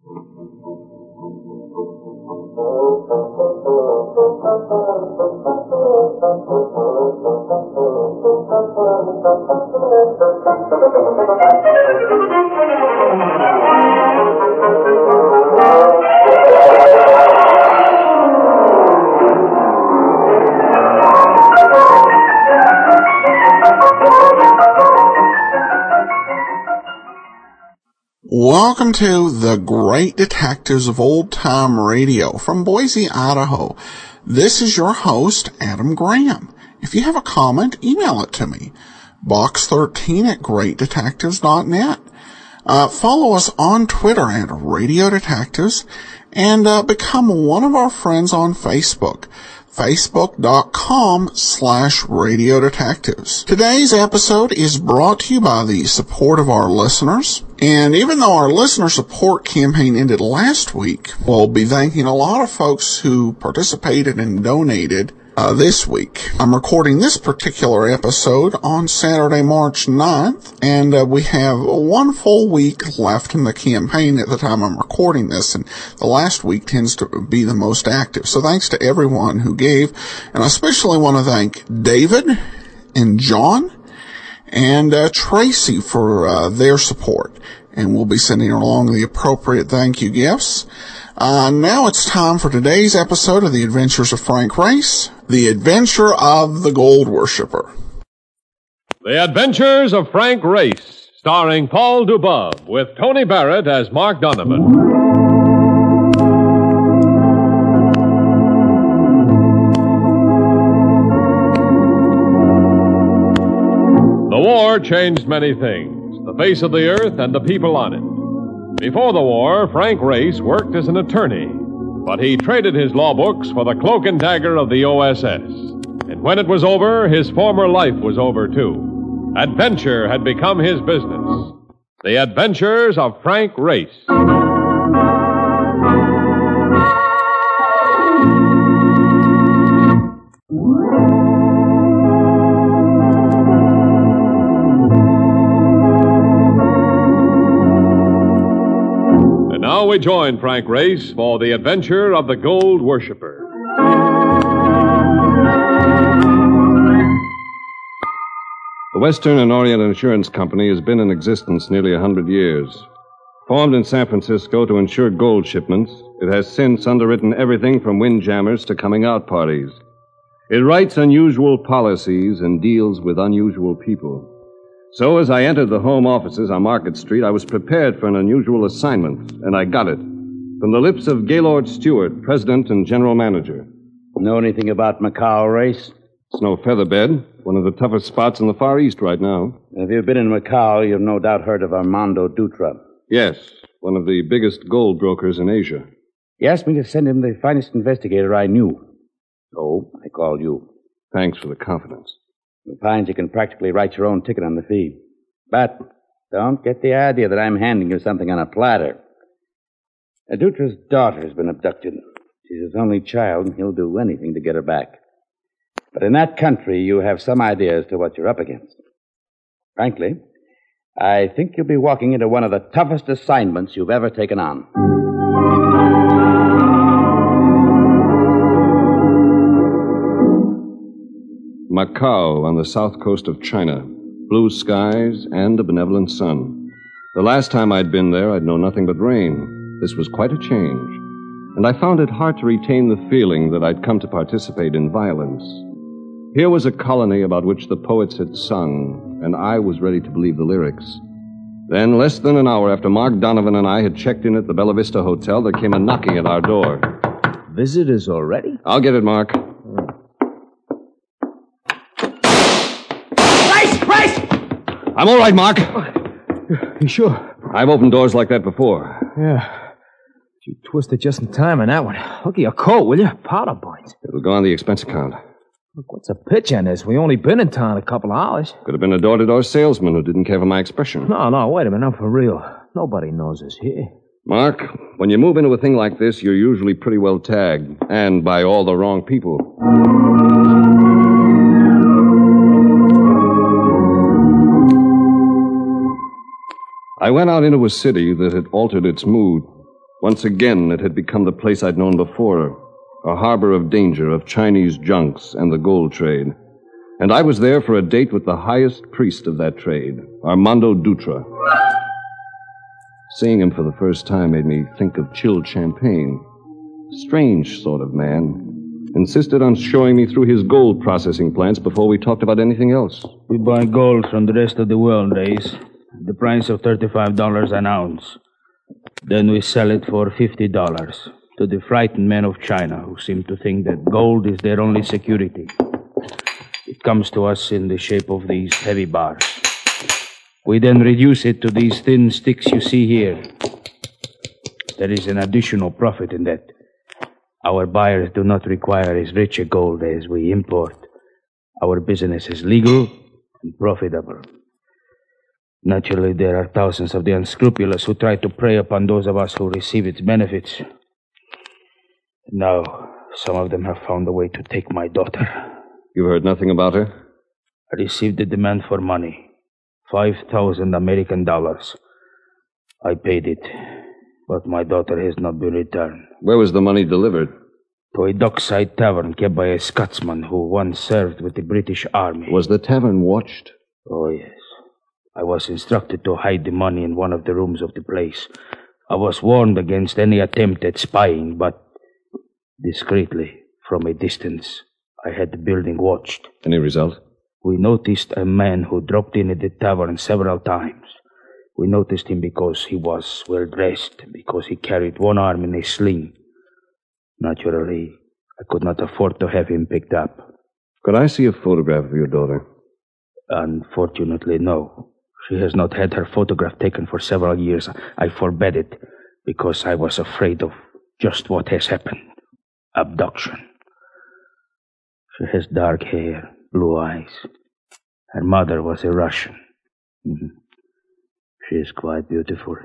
Welcome to the Great Detectives of Old Time Radio from Boise, Idaho. This is your host, Adam Graham. If you have a comment, email it to me. box13@greatdetectives.net. Follow us on Twitter at Radio Detectives and become one of our friends on Facebook. Facebook.com/Radio Detectives. Today's episode is brought to you by the support of our listeners. And even though our listener support campaign ended last week, we'll be thanking a lot of folks who participated and donated this week. I'm recording this particular episode on Saturday, March 9th, and we have one full week left in the campaign at the time I'm recording this, and the last week tends to be the most active. So thanks to everyone who gave, and I especially want to thank David and John and Tracy for their support, and we'll be sending along the appropriate thank you gifts. Now it's time for today's episode of The Adventures of Frank Race, The Adventure of the Gold Worshipper. The Adventures of Frank Race, starring Paul Dubov, with Tony Barrett as Mark Donovan. The war changed many things, the face of the earth and the people on it. Before the war, Frank Race worked as an attorney, but he traded his law books for the cloak and dagger of the OSS. And when it was over, his former life was over, too. Adventure had become his business. The Adventures of Frank Race. Now we join Frank Race for the adventure of the Gold Worshipper. The Western and Orient Insurance Company has been in existence nearly 100 years. Formed in San Francisco to insure gold shipments, it has since underwritten everything from windjammers to coming-out parties. It writes unusual policies and deals with unusual people. So as I entered the home offices on Market Street, I was prepared for an unusual assignment, and I got it. From the lips of Gaylord Stewart, president and general manager. Know anything about Macau, Race? It's no featherbed. One of the toughest spots in the Far East right now. If you've been in Macau, you've no doubt heard of Armando Dutra. Yes, one of the biggest gold brokers in Asia. He asked me to send him the finest investigator I knew. So I called you. Thanks for the confidence. He finds you can practically write your own ticket on the fee. But don't get the idea that I'm handing you something on a platter. Dutra's daughter has been abducted. She's his only child, and he'll do anything to get her back. But in that country, you have some idea as to what you're up against. Frankly, I think you'll be walking into one of the toughest assignments you've ever taken on. Macau on the south coast of China. Blue skies and a benevolent sun. The last time I'd been there, I'd known nothing but rain. This was quite a change. And I found it hard to retain the feeling that I'd come to participate in violence. Here was a colony about which the poets had sung, and I was ready to believe the lyrics. Then, less than an hour after Mark Donovan and I had checked in at the Bella Vista Hotel, there came a knocking at our door. Visitors already? I'll get it, Mark. Price! I'm all right, Mark. You sure? I've opened doors like that before. Yeah. You twisted just in time on that one. Look at your coat, will you? Powder points. It'll go on the expense account. Look, what's the pitch on this? We only been in town a couple of hours. Could have been a door-to-door salesman who didn't care for my expression. No, wait a minute. I'm for real. Nobody knows us here. Mark, when you move into a thing like this, you're usually pretty well tagged. And by all the wrong people. I went out into a city that had altered its mood. Once again, it had become the place I'd known before, a harbor of danger, of Chinese junks and the gold trade. And I was there for a date with the highest priest of that trade, Armando Dutra. Seeing him for the first time made me think of chilled champagne. Strange sort of man. Insisted on showing me through his gold processing plants before we talked about anything else. We buy gold from the rest of the world, Race. The price of $35 an ounce. Then we sell it for $50 to the frightened men of China who seem to think that gold is their only security. It comes to us in the shape of these heavy bars. We then reduce it to these thin sticks you see here. There is an additional profit in that. Our buyers do not require as rich a gold as we import. Our business is legal and profitable. Naturally, there are thousands of the unscrupulous who try to prey upon those of us who receive its benefits. Now, some of them have found a way to take my daughter. You heard nothing about her? I received a demand for money. 5,000 American dollars. I paid it, but my daughter has not been returned. Where was the money delivered? To a dockside tavern kept by a Scotsman who once served with the British Army. Was the tavern watched? Oh, yes. I was instructed to hide the money in one of the rooms of the place. I was warned against any attempt at spying, but discreetly, from a distance, I had the building watched. Any result? We noticed a man who dropped in at the tavern several times. We noticed him because he was well dressed, because he carried one arm in a sling. Naturally, I could not afford to have him picked up. Could I see a photograph of your daughter? Unfortunately, no. She has not had her photograph taken for several years. I forbade it because I was afraid of just what has happened. Abduction. She has dark hair, blue eyes. Her mother was a Russian. She is quite beautiful.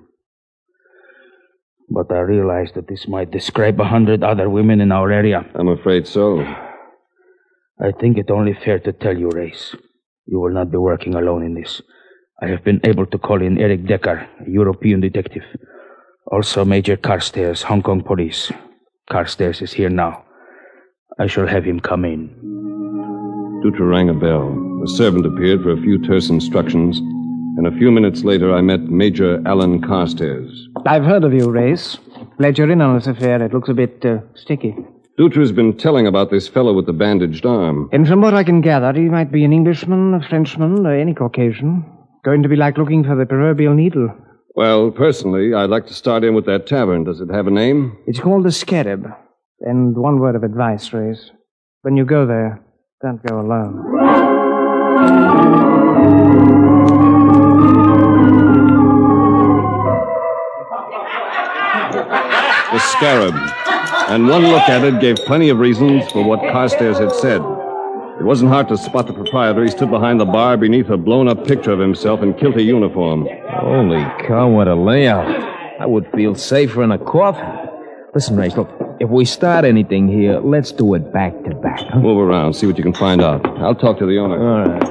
But I realize that this might describe 100 other women in our area. I'm afraid so. I think it only fair to tell you, Race. You will not be working alone in this. I have been able to call in Eric Decker, a European detective. Also Major Carstairs, Hong Kong police. Carstairs is here now. I shall have him come in. Dutra rang a bell. A servant appeared for a few terse instructions, and a few minutes later I met Major Alan Carstairs. I've heard of you, Race. Glad you're in on this affair. It looks a bit sticky. Dutra's been telling about this fellow with the bandaged arm. And from what I can gather, he might be an Englishman, a Frenchman, or any Caucasian. Going to be like looking for the proverbial needle. Well, personally, I'd like to start in with that tavern. Does it have a name? It's called the Scarab. And one word of advice, Race. When you go there, don't go alone. The Scarab. And one look at it gave plenty of reasons for what Carstairs had said. It wasn't hard to spot the proprietor. He stood behind the bar beneath a blown-up picture of himself in kilty uniform. Holy cow, what a layout. I would feel safer in a coffin. Listen, Race, look, if we start anything here, let's do it back to back, huh? Move around, see what you can find out. I'll talk to the owner. All right.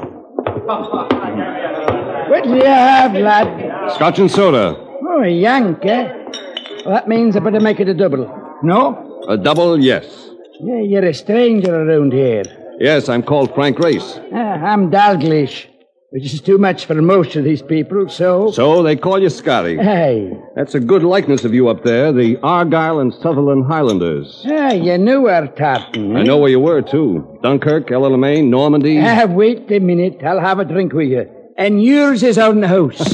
What do you have, lad? Scotch and soda. Oh, a yank, eh? Well, that means I better make it a double. No? A double, yes. Yeah, you're a stranger around here. Yes, I'm called Frank Race. I'm Dalglish, which is too much for most of these people, so... So they call you Scotty. Hey. That's a good likeness of you up there, the Argyll and Sutherland Highlanders. You knew our tartan, eh? I know where you were, too. Dunkirk, Ella Lemaine, Normandy. Wait a minute. I'll have a drink with you. And yours is on the house.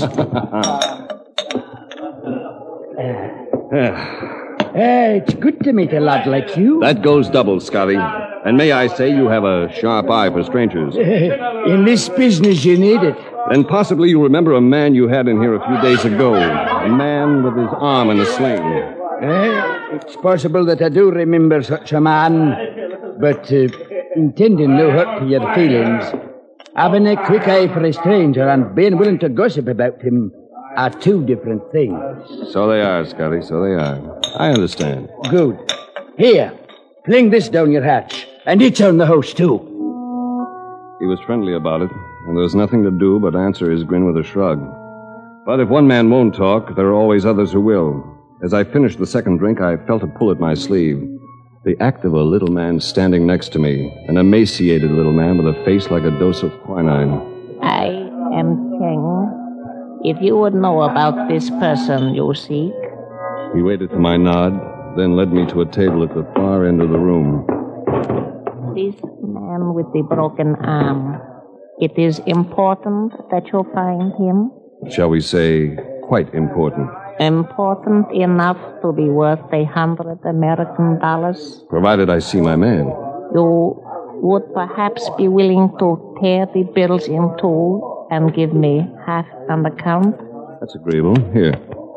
It's good to meet a lad like you. That goes double, Scotty. And may I say you have a sharp eye for strangers. In this business, you need it. Then possibly you remember a man you had in here a few days ago. A man with his arm in a sling. It's possible that I do remember such a man. But intending no hurt to your feelings, having a quick eye for a stranger and being willing to gossip about him are two different things. So they are, Scotty, so they are. I understand. Good. Here, fling this down your hatch. And it's on the house, too. He was friendly about it, and there was nothing to do but answer his grin with a shrug. But if one man won't talk, there are always others who will. As I finished the second drink, I felt a pull at my sleeve. The act of a little man standing next to me, an emaciated little man with a face like a dose of quinine. I am Cheng. If you would know about this person you seek. He waited for my nod, then led me to a table at the far end of the room. This man with the broken arm. It is important that you find him. Shall we say, quite important. Important enough to be worth $100 American. Provided I see my man. You would perhaps be willing to tear the bills in two and give me half an account? That's agreeable. Here.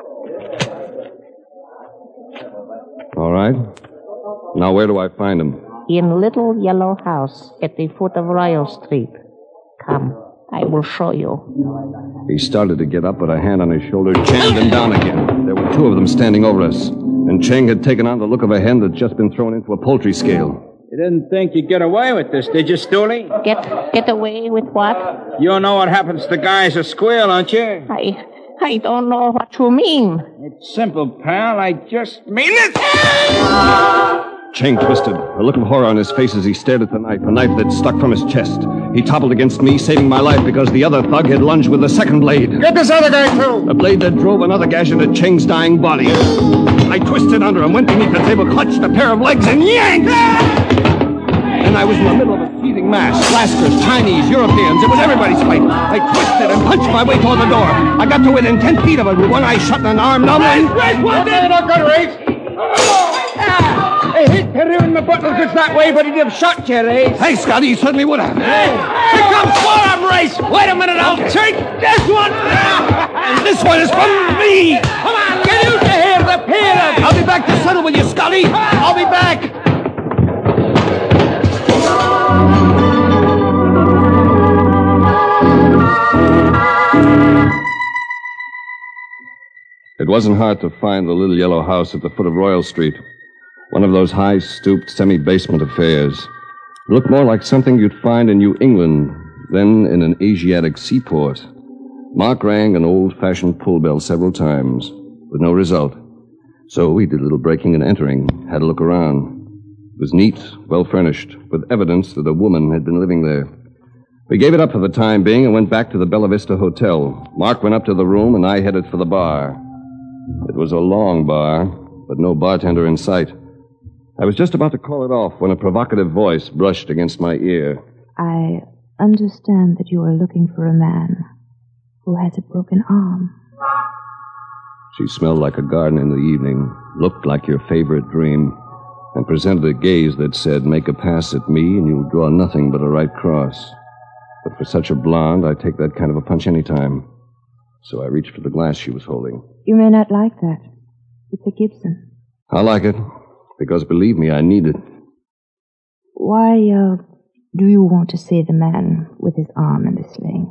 All right. Now where do I find him? In Little Yellow House at the foot of Royal Street. Come, I will show you. He started to get up, but a hand on his shoulder jammed him down again. There were two of them standing over us, and Cheng had taken on the look of a hen that's just been thrown into a poultry scale. You didn't think you'd get away with this, did you, Stooley? Get away with what? You know what happens to guys who squeal, don't you? I don't know what you mean. It's simple, pal. I just mean it. Cheng twisted, a look of horror on his face as he stared at the knife, a knife that stuck from his chest. He toppled against me, saving my life because the other thug had lunged with the second blade. Get this other guy, too. A blade that drove another gash into Cheng's dying body. I twisted under him, went beneath the table, clutched a pair of legs, and yanked! And I was in the middle of a seething mass. Lascars, Chinese, Europeans. It was everybody's fight. I twisted and punched my way toward the door. I got to within 10 feet of it with one eye shut and an arm numb. Wait, what? They're not going to race. I hate to ruin my buttons just that way, but he'd have shot you, Race. Hey, Scotty, he certainly would have. Hey, here comes one, Race. Wait a minute, I'll take this one. And this one is from me. Come on, get out of here, the pair of you. I'll be back to settle with you, Scotty. I'll be back. It wasn't hard to find the little yellow house at the foot of Royal Street. One of those high-stooped, semi-basement affairs. It looked more like something you'd find in New England than in an Asiatic seaport. Mark rang an old-fashioned pull bell several times, with no result. So we did a little breaking and entering, had a look around. It was neat, well-furnished, with evidence that a woman had been living there. We gave it up for the time being and went back to the Bella Vista Hotel. Mark went up to the room, and I headed for the bar. It was a long bar, but no bartender in sight. I was just about to call it off when a provocative voice brushed against my ear. I understand that you are looking for a man who has a broken arm. She smelled like a garden in the evening, looked like your favorite dream, and presented a gaze that said, make a pass at me and you'll draw nothing but a right cross. But for such a blonde, I'd take that kind of a punch any time. So I reached for the glass she was holding. You may not like that. It's a Gibson. I like it, because believe me, I need it. Why, do you want to see the man with his arm in the sling?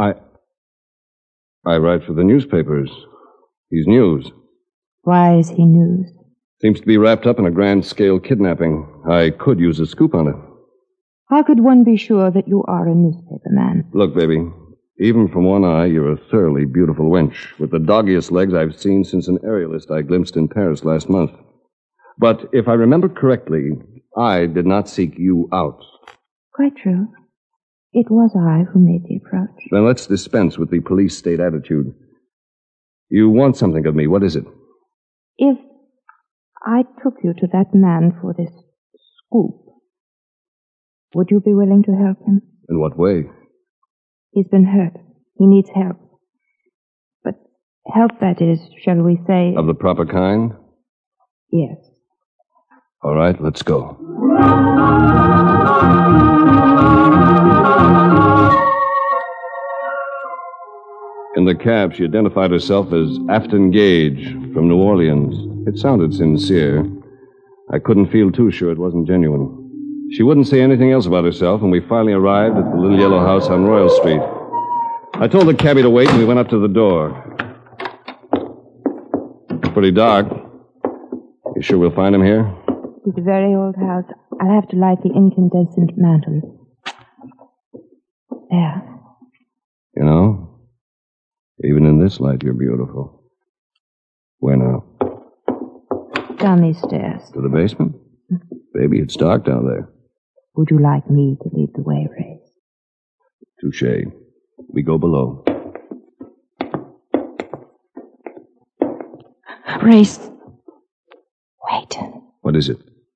I write for the newspapers. He's news. Why is he news? Seems to be wrapped up in a grand-scale kidnapping. I could use a scoop on it. How could one be sure that you are a newspaper man? Look, baby, even from one eye, you're a thoroughly beautiful wench, with the doggiest legs I've seen since an aerialist I glimpsed in Paris last month. But if I remember correctly, I did not seek you out. Quite true. It was I who made the approach. Then let's dispense with the police state attitude. You want something of me. What is it? If I took you to that man for this scoop, would you be willing to help him? In what way? He's been hurt. He needs help. But help, that is, shall we say... Of the proper kind? Yes. All right, let's go. In the cab, she identified herself as Afton Gage from New Orleans. It sounded sincere. I couldn't feel too sure it wasn't genuine. She wouldn't say anything else about herself, and we finally arrived at the little yellow house on Royal Street. I told the cabbie to wait, and we went up to the door. It's pretty dark. You sure we'll find him here? It's a very old house. I'll have to light the incandescent mantle. There. You know, even in this light, you're beautiful. Where now? down these stairs. To the basement? Baby, it's dark down there. Would you like me to lead the way, Ray? Touché. We go below. Race. Wait. What is it?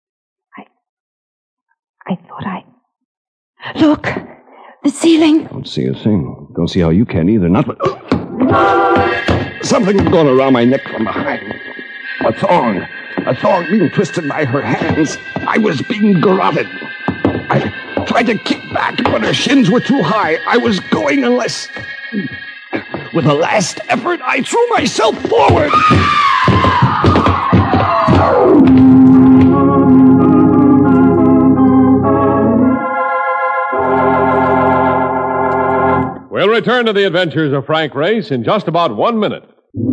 I thought I... Look! The ceiling! Don't see a thing. Don't see how you can either. Not but... Something going around my neck from behind. A thong. A thong being twisted by her hands. I was being garroted. I tried to kick back, but her shins were too high. I was going unless... With a last effort, I threw myself forward. We'll return to the adventures of Frank Race in just about 1 minute.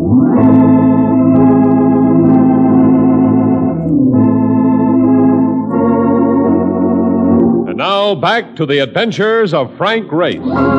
And now, back to the adventures of Frank Race.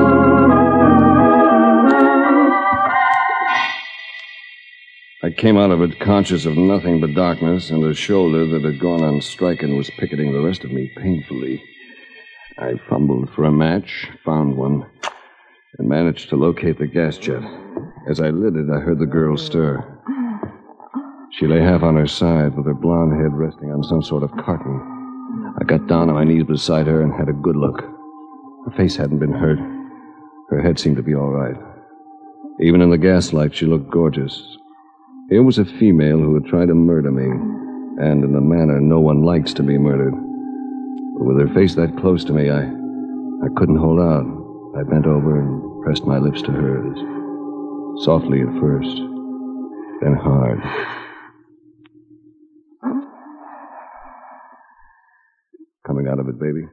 I came out of it conscious of nothing but darkness and a shoulder that had gone on strike and was picketing the rest of me painfully. I fumbled for a match, found one, and managed to locate the gas jet. As I lit it, I heard the girl stir. She lay half on her side with her blonde head resting on some sort of carton. I got down on my knees beside her and had a good look. Her face hadn't been hurt. Her head seemed to be all right. Even in the gaslight, she looked gorgeous. Here was a female who had tried to murder me, and in a manner no one likes to be murdered. But with her face that close to me, I couldn't hold out. I bent over and pressed my lips to hers. Softly at first, then hard. Coming out of it, baby?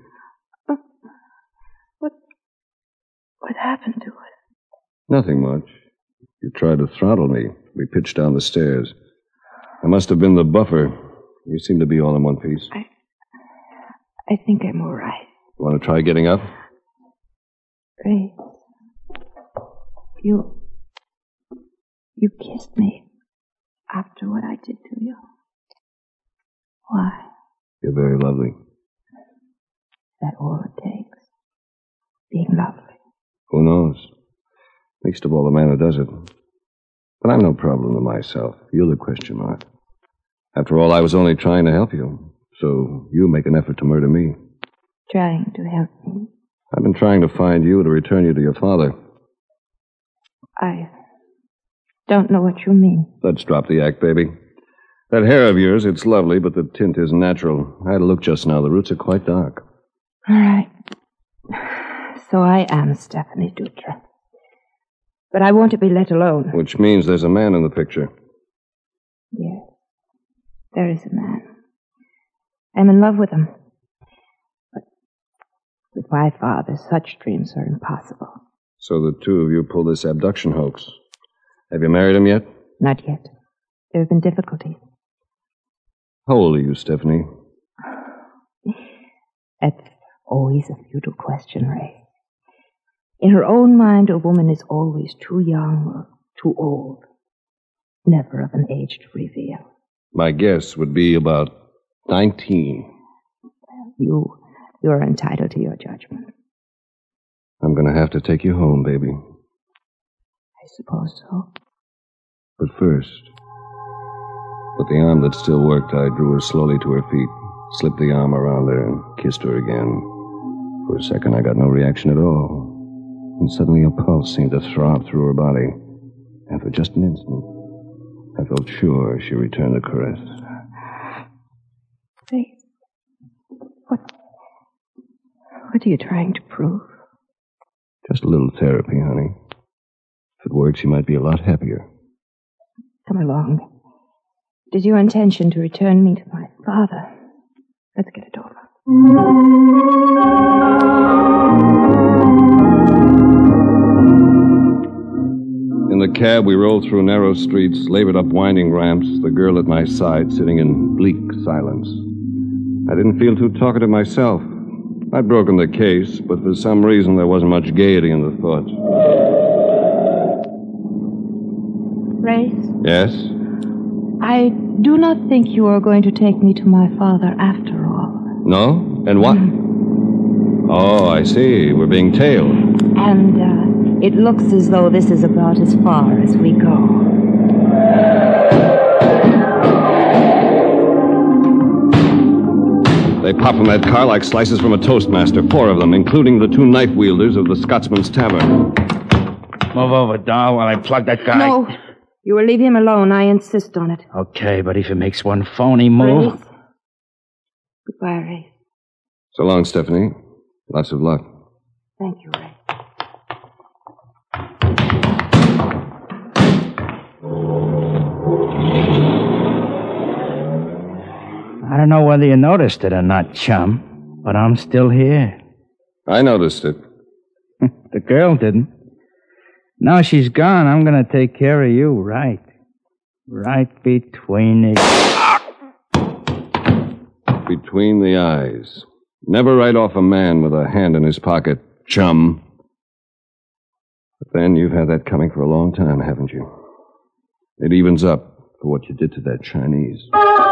What happened to it? Nothing much. You tried to throttle me. We pitched down the stairs. I must have been the buffer. You seem to be all in one piece. I think I'm all right. You want to try getting up? Ray, you kissed me after what I did to you. Why? You're very lovely. Is that all it takes? Being lovely. Who knows? Least of all the man who does it. But I'm no problem to myself. You're the question mark. After all, I was only trying to help you. So you make an effort to murder me. Trying to help me? I've been trying to find you to return you to your father. I don't know what you mean. Let's drop the act, baby. That hair of yours, it's lovely, but the tint isn't natural. I had a look just now. The roots are quite dark. All right. So I am Stephanie Dutra. But I want to be let alone. Which means there's a man in the picture. Yes. There is a man. I'm in love with him. But with my father, such dreams are impossible. So the two of you pulled this abduction hoax. Have you married him yet? Not yet. There have been difficulties. How old are you, Stephanie? That's always a futile question, Ray. In her own mind, a woman is always too young or too old. Never of an age to reveal. My guess would be about 19. You're entitled to your judgment. I'm going to have to take you home, baby. I suppose so. But first, with the arm that still worked, I drew her slowly to her feet, slipped the arm around her, and kissed her again. For a second, I got no reaction at all. And suddenly a pulse seemed to throb through her body. And for just an instant, I felt sure she returned the caress. Hey, what are you trying to prove? Just a little therapy, honey. If it works, you might be a lot happier. Come along. It is your intention to return me to my father. Let's get it over. In the cab, we rolled through narrow streets, labored up winding ramps, the girl at my side sitting in bleak silence. I didn't feel too talkative myself. I'd broken the case, but for some reason there wasn't much gaiety in the thought. Race? Yes? I do not think you are going to take me to my father after all. No? And what? Oh, I see. We're being tailed. And it looks as though this is about as far as we go. They pop from that car like slices from a toastmaster. 4 of them, including the 2 knife wielders of the Scotsman's Tavern. Move over, doll, while I plug that guy. No. You will leave him alone. I insist on it. Okay, but if he makes one phony move... Race. Goodbye, Race. So long, Stephanie. Lots of luck. Thank you, Ray. I don't know whether you noticed it or not, chum, but I'm still here. I noticed it. The girl didn't. Now she's gone, I'm going to take care of you, right? Right between the... Between the eyes. Never write off a man with a hand in his pocket, chum. But then you've had that coming for a long time, haven't you? It evens up for what you did to that Chinese.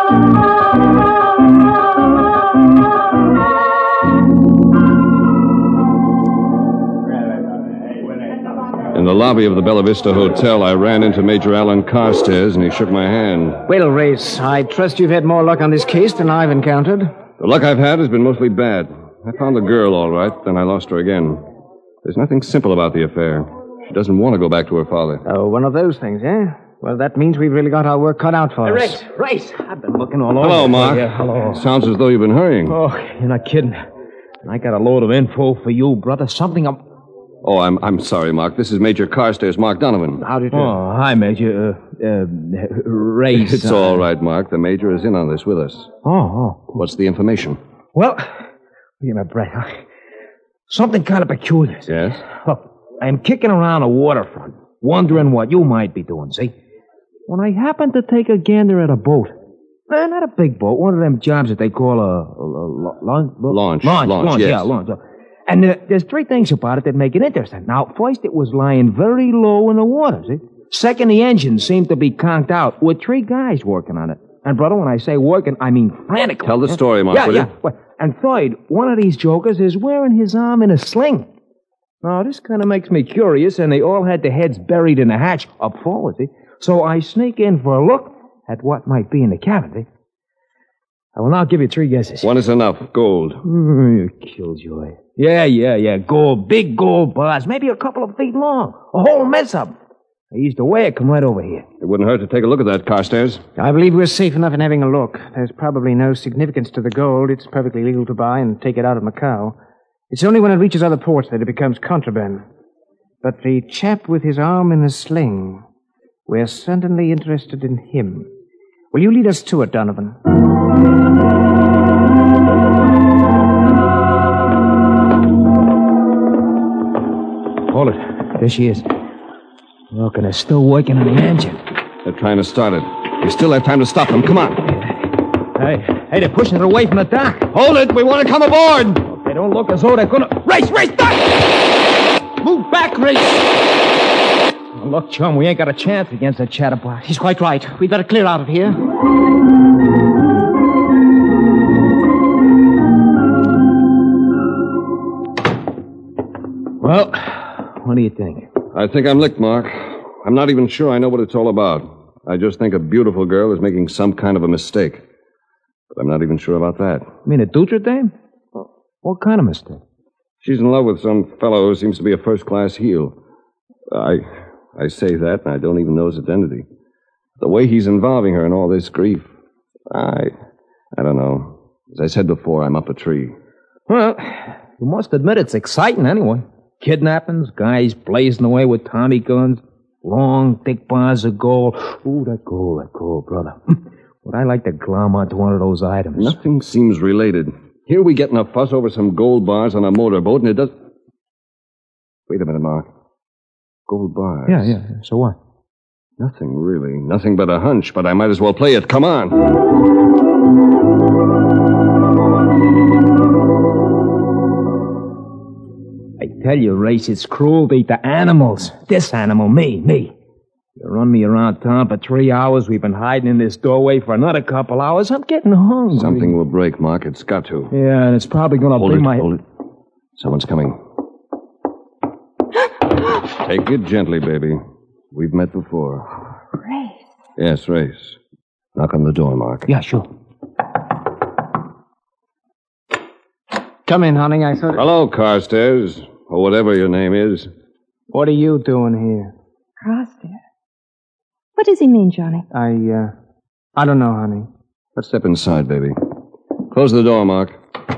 In the lobby of the Bella Vista Hotel, I ran into Major Alan Carstairs, and he shook my hand. Well, Race, I trust you've had more luck on this case than I've encountered. The luck I've had has been mostly bad. I found the girl, all right, then I lost her again. There's nothing simple about the affair. She doesn't want to go back to her father. Oh, one of those things, eh? Well, that means we've really got our work cut out for us. Race! I've been looking all over. Hello, Mark. Yeah, hello. Sounds as though you've been hurrying. Oh, you're not kidding. I got a load of info for you, brother. Something I'm... Oh, I'm sorry, Mark. This is Major Carstairs, Mark Donovan. How do you do? Oh, hi, Major. Race. It's all right, Mark. The Major is in on this with us. Oh. What's the information? Well, give me my breath. Something kind of peculiar. Yes? Look, I'm kicking around the waterfront, wondering what you might be doing, see? When I happened to take a gander at a boat. Not a big boat, one of them jobs that they call a launch. Launch, yes. Yeah, launch. And there's 3 things about it that make it interesting. Now, first, it was lying very low in the water, see? Second, the engine seemed to be conked out with 3 guys working on it. And, brother, when I say working, I mean frantically. Tell the story, Mark, will you? Well, and third, one of these jokers is wearing his arm in a sling. Now, this kind of makes me curious, and they all had their heads buried in the hatch up forward, see? So I sneak in for a look at what might be in the cabin, see? I will now give you 3 guesses. 1 is enough. Gold. You killjoy. Yeah. Gold. Big gold bars. Maybe a couple of feet long. A whole mess of them. I used to wear it. Come right over here. It wouldn't hurt to take a look at that, Carstairs. I believe we're safe enough in having a look. There's probably no significance to the gold. It's perfectly legal to buy and take it out of Macau. It's only when it reaches other ports that it becomes contraband. But the chap with his arm in a sling, we're certainly interested in him. Will you lead us to it, Donovan? Hold it. There she is. Look, and they're still working on the engine. They're trying to start it. We still have time to stop them. Come on. Hey, they're pushing it away from the dock. Hold it. We want to come aboard. They don't look as though they're going to... Race! Stop! Move back, Race! Oh, look, chum, we ain't got a chance against that chatterbox. He's quite right. We'd better clear out of here. Well, what do you think? I think I'm licked, Mark. I'm not even sure I know what it's all about. I just think a beautiful girl is making some kind of a mistake. But I'm not even sure about that. You mean a Dutra dame? What kind of mistake? She's in love with some fellow who seems to be a first-class heel. I say that, and I don't even know his identity. The way he's involving her in all this grief, I don't know. As I said before, I'm up a tree. Well, you must admit it's exciting anyway. Kidnappings, guys blazing away with Tommy guns, long, thick bars of gold. Ooh, that gold, brother. Would I like to glom onto one of those items? Nothing seems related. Here we get in a fuss over some gold bars on a motorboat, and it does... Wait a minute, Mark. Gold bars. Yeah. So what? Nothing, really. Nothing but a hunch, but I might as well play it. Come on. I tell you, Race, it's cruelty to animals. This animal, me. They run me around town for 3 hours. We've been hiding in this doorway for another couple hours. I'm getting hungry. Something will break, Mark. It's got to. Yeah, and it's probably going to bring my... Hold it. Someone's coming. Take it gently, baby. We've met before. Race. Yes, Race. Knock on the door, Mark. Yeah, sure. Come in, honey. I thought... Hello, Carstairs, or whatever your name is. What are you doing here? Carstairs. What does he mean, Johnny? I don't know, honey. Let's step inside, baby. Close the door, Mark.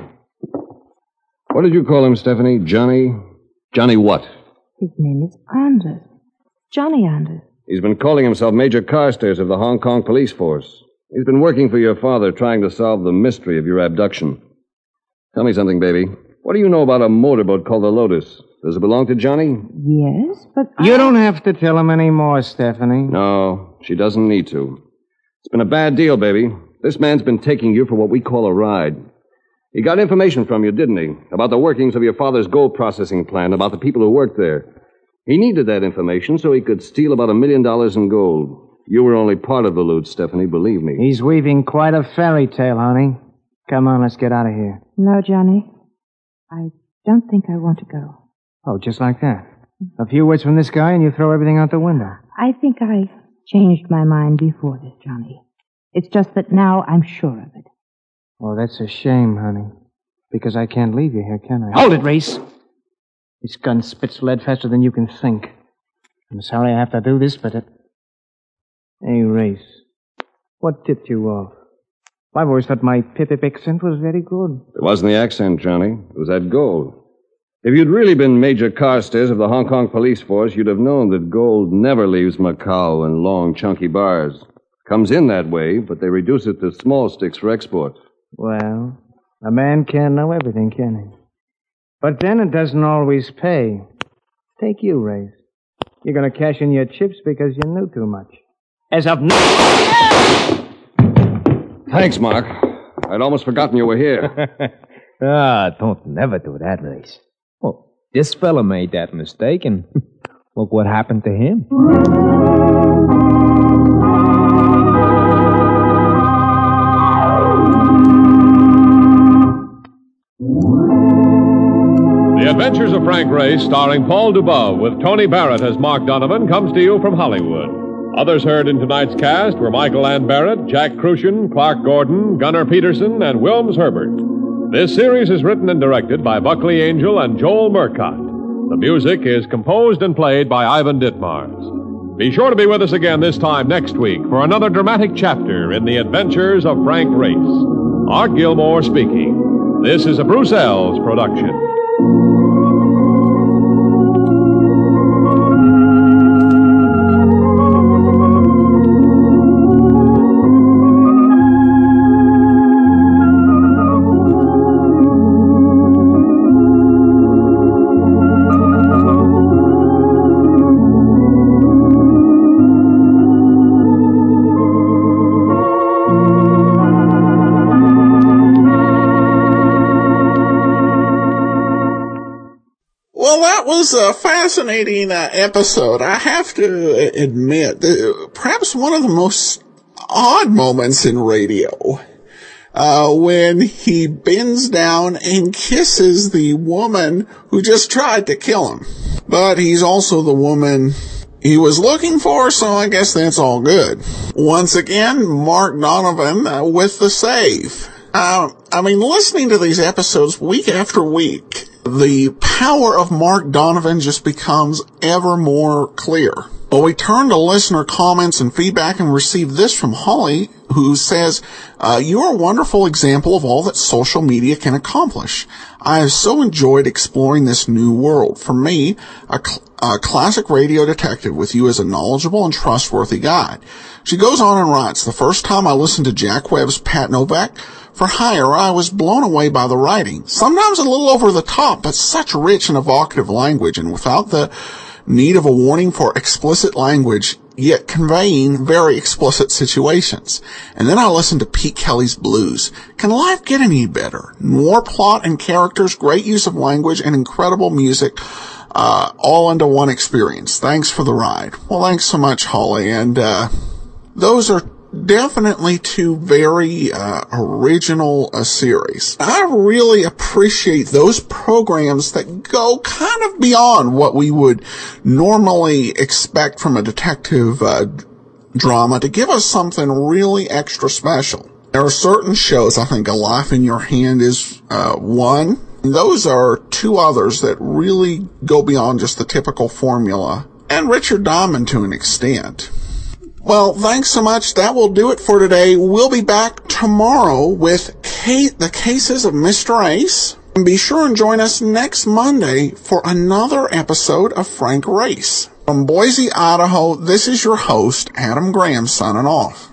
What did you call him, Stephanie? Johnny? Johnny what? His name is Anders. Johnny Anders. He's been calling himself Major Carstairs of the Hong Kong police force. He's been working for your father, trying to solve the mystery of your abduction. Tell me something, baby. What do you know about a motorboat called the Lotus? Does it belong to Johnny? Yes, but You don't have to tell him any more, Stephanie. No, she doesn't need to. It's been a bad deal, baby. This man's been taking you for what we call a ride. He got information from you, didn't he? About the workings of your father's gold processing plant, about the people who worked there. He needed that information so he could steal about $1 million in gold. You were only part of the loot, Stephanie, believe me. He's weaving quite a fairy tale, honey. Come on, let's get out of here. No, Johnny. I don't think I want to go. Oh, just like that. A few words from this guy and you throw everything out the window. I think I changed my mind before this, Johnny. It's just that now I'm sure of it. Oh, that's a shame, honey. Because I can't leave you here, can I? Hold it, Reese! This gun spits lead faster than you can think. I'm sorry I have to do this, but it... Hey, Reese. What tipped you off? I've always thought my Pip-Pip accent was very good. It wasn't the accent, Johnny. It was that gold. If you'd really been Major Carstairs of the Hong Kong police force, you'd have known that gold never leaves Macau in long, chunky bars. Comes in that way, but they reduce it to small sticks for export. Well, a man can't know everything, can he? But then it doesn't always pay. Take you, Race. You're going to cash in your chips because you knew too much. As of now... Thanks, Mark. I'd almost forgotten you were here. Don't never do that, Race. Well, this fella made that mistake, and look what happened to him. The Adventures of Frank Race, starring Paul Dubov with Tony Barrett as Mark Donovan, comes to you from Hollywood. Others heard in tonight's cast were Michael Ann Barrett, Jack Crucian, Clark Gordon, Gunnar Peterson, and Wilms Herbert. This series is written and directed by Buckley Angel and Joel Murcott. The music is composed and played by Ivan Ditmars. Be sure to be with us again this time next week for another dramatic chapter in the Adventures of Frank Race. Art Gilmore speaking. This is a Bruce Ells production. Was a fascinating episode. I have to admit, perhaps one of the most odd moments in radio, when he bends down and kisses the woman who just tried to kill him. But he's also the woman he was looking for, so I guess that's all good. Once again, Mark Donovan with the save. Listening to these episodes week after week, the power of Mark Donovan just becomes ever more clear. Well, we turn to listener comments and feedback and receive this from Holly, who says, you're a wonderful example of all that social media can accomplish. I have so enjoyed exploring this new world. For me, a classic radio detective with you as a knowledgeable and trustworthy guide. She goes on and writes, the first time I listened to Jack Webb's Pat Novak for Hire, I was blown away by the writing. Sometimes a little over the top, but such rich and evocative language, and without the need of a warning for explicit language, yet conveying very explicit situations. And then I listened to Pete Kelly's Blues. Can life get any better? More plot and characters, great use of language, and incredible music. all into one experience. Thanks for the ride. Well, thanks so much, Holly. And those are definitely two very original series. I really appreciate those programs that go kind of beyond what we would normally expect from a detective drama to give us something really extra special. There are certain shows, I think A Life in Your Hand is one. And those are two others that really go beyond just the typical formula. And Richard Diamond to an extent. Well, thanks so much. That will do it for today. We'll be back tomorrow with the cases of Mr. Ace. And be sure and join us next Monday for another episode of Frank Race. From Boise, Idaho, this is your host, Adam Graham, signing off.